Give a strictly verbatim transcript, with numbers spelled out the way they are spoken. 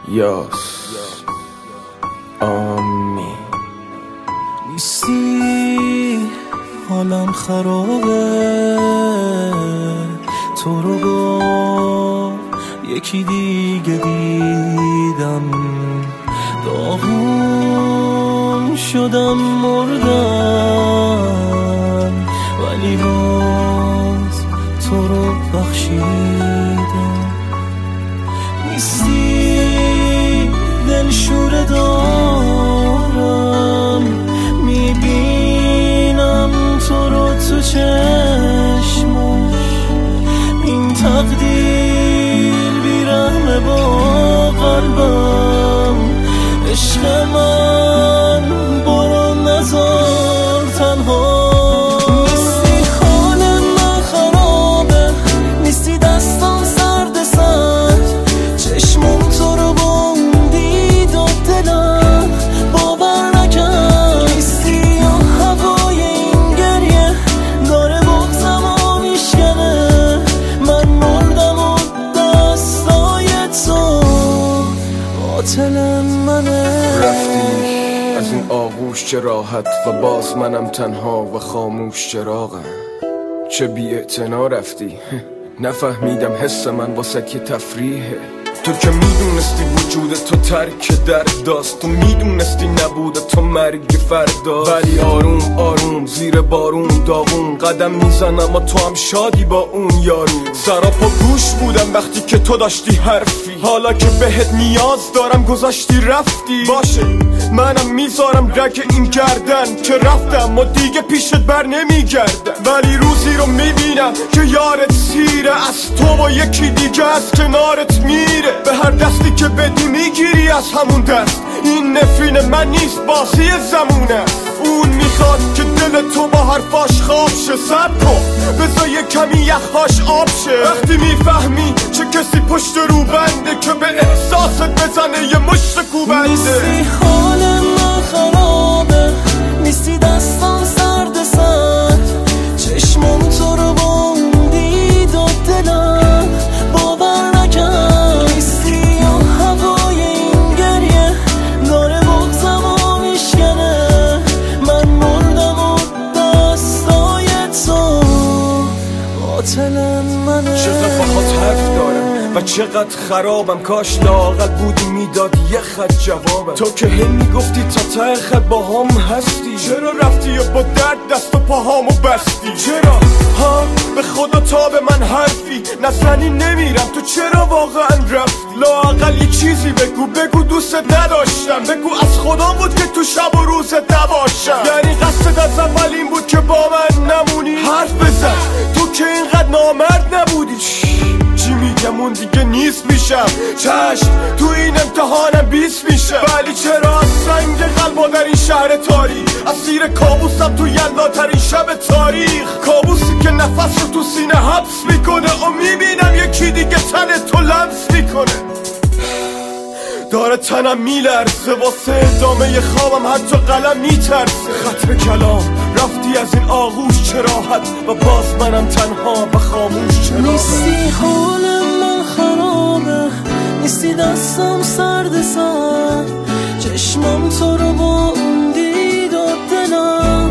یاس آمی نیستی حالم خرابه، تو رو با یکی دیگه دیدم، داغون شدم مردم، ولی باز تو رو بخشیدم. نیستی دلشوره دارم، میبینم تو رو تو چشمم، این تقدیر بیرحمه با قلبم. عشق من برو نذار تنها. نیستی حال من خرابه، نیستی دستم سرد سرد، چشمم تو رو بندید و دلم باور نکرد. نیستی و هوای این گریه داره بغزمو میشکنه، من مردم و دستای تو قاتل منه. رفتی از این آغوش چه راحت و باز منم تنها و خاموش چراغم. چه بی اعتنا رفتی، نفهمیدم حس من واسه که تفریحه. تو که میدونستی وجود تو ترک درد داست، تو میدونستی نبوده تو مرگ فردا. ولی آروم آروم زیر بارون داغون قدم میزنم و تو هم شادی با اون یارو. سراپا گوش بودم وقتی که تو داشتی حرفی، حالا که بهت نیاز دارم گذاشتی رفتی. باشه منم میذارم رگ این گردن که رفتم و دیگه پیشت بر نمیگردم، ولی روزی رو میبینم که یارت سیره، از تو با یکی دیگه از کنارت میره. به هر دستی که بدی میگیری از همون دست، این نفرین من نیست بازی زمونه. اون میخواد که دل تو با حرفاش خواب شه، صبر کن بذار یه کمی یخهاش آب شه. وقتی میفهمی چه کسی پشت رو بنده که به احساست بزنه یه مشت کوبنده. نیستی حال من خرابه، نیستی دستم سرد سرد، چشمم تو رو بندید و دلم باور نکرد. نیستی و هوای این گریه داره بغزمو میشکنه، من مردم و دستای تو قاتل منه. چقدر باهات حرف دارم و چقدر خرابم، کاش لااقل بودی میدادی یه خط جوابم. تو که هی میگفتی تا ته خط با هم هستی، چرا رفتی و با درد دست و پاهامو بستی؟ چرا ها به خدا تا به من حرفی نزنی نمیرم، تو چرا واقعا رفتی؟ لااقل یه چیزی بگو، بگو دوستت نداشتم، بگو از خدا بود که تو شب و روزت نباشم. یعنی قصد از اول این بود که با من نمونی؟ حرف بزن تو که اینقدر نامرد نبودی. چی میگم اون دیگه نیست میشم، چشم تو این امتحانم بیست میشه. ولی چرا از سنگ قلبا در این شهر تاریک، اسیر کابوسم تو یلاترین شب تاریخ. کابوسی که نفس رو تو سینه حبس میکنه و میبینم یکی دیگه تن تو لمس میکنه. داره تنم میلرزه واسه ادامه خوابم، حتی قلم میترسه. ختم کلام رفتی از این آغوش چه راحت و باز منم تنها و خاموش چرا. نیستی حال من خرابه، نیستی دستم سرد سرد، چشمم تو رو بندید و دلم